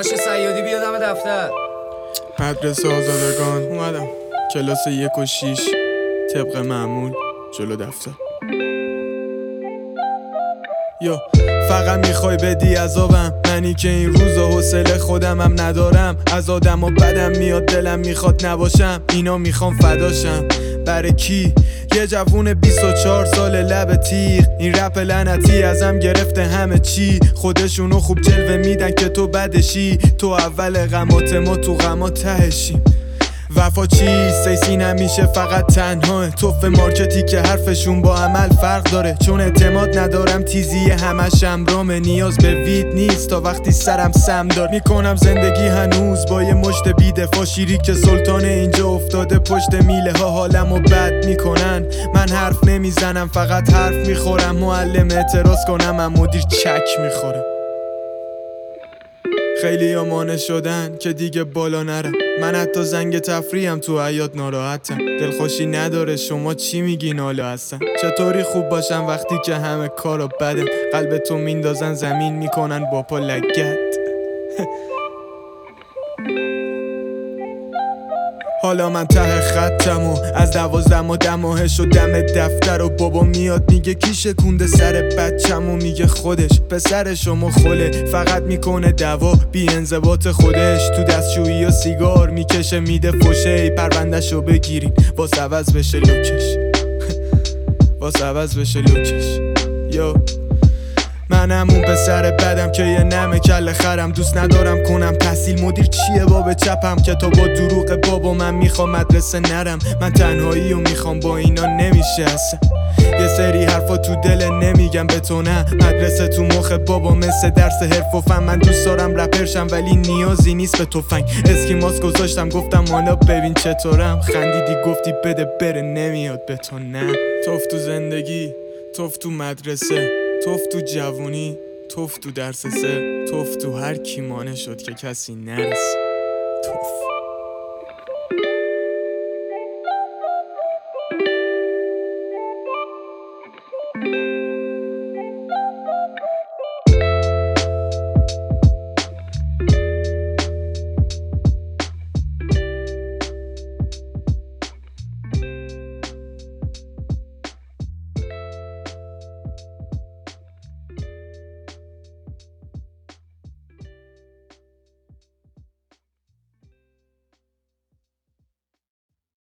باشه صیادی بیادم دفتر. مدرسه آزادگان اومدم، کلاس 1 و 6 طبق معمول جلو دفتر. یا فقط میخوای بدی عذابم، منی که این روزا حوصله خودمم ندارم. از آدم و بدم میاد دلم میخواد نباشم، اینا میخوام فداشم. برای کی؟ یه جوون 24 سال لب تیغ، این رپ لعنتی ازم گرفته همه چی. خودشونو خوب جلوه میدن که تو بدشی، تو اول غمات ما تو غمات تهشیم. وفا چیست؟ سیسی نمیشه فقط تنها توف مارکتی که حرفشون با عمل فرق داره. چون اعتماد ندارم تیزی همش امرامه، نیاز به وید نیست تا وقتی سرم سم دار. میکنم زندگی هنوز با یه مشت بیدفاع، شیری که سلطان اینجا افتاده پشت میله ها حالمو بد میکنن. من حرف نمیزنم فقط حرف میخورم، معلم اعتراض کنم من مدیر چک میخورم. خیلی مانع شدن که دیگه بالا نرم، من حتی زنگ تفریحم تو حیاط ناراحتم. دلخوشی نداره شما چی میگین حالا هستن؟ چطوری خوب باشم وقتی که همه کارا بدم؟ قلب تو میندازن زمین میکنن با پا لگت. حالا من ته خطم و از 12 ماه شدم دفتر و بابا میاد میگه کی شکونده سر بچم و میگه خودش. پسر شما خله فقط میکنه دوا بی انضباط خودش، تو دستشویی و سیگار میکشه میده فوشه. پروندهشو بگیرین واس عوض بشه لوکش واس عوض بشه لوکش. یو منم اون پسر بدم که یه نمه کل خرم، دوست ندارم کنم تحصیل. مدیر چیه باب چپم که تا با دروغ بابا من میخوام مدرسه نرم. من تنهایی و میخوام با اینا نمیشه اصلا. یه سری حرفا تو دل نمیگم به تو نه، مدرسه تو مخ بابا مثل درس حرف و فن. من دوست دارم رپرشم ولی نیازی نیست به تفنگ. اسکیماس گذاشتم گفتم حالا ببین چطورم، خندیدی گفتی بده بره نمیاد به تو نه. توف تو زندگی، توف تو مدرسه، توف تو جوونی، توف تو درس 3، توف تو هر کی مانع شد که کسی نرسه.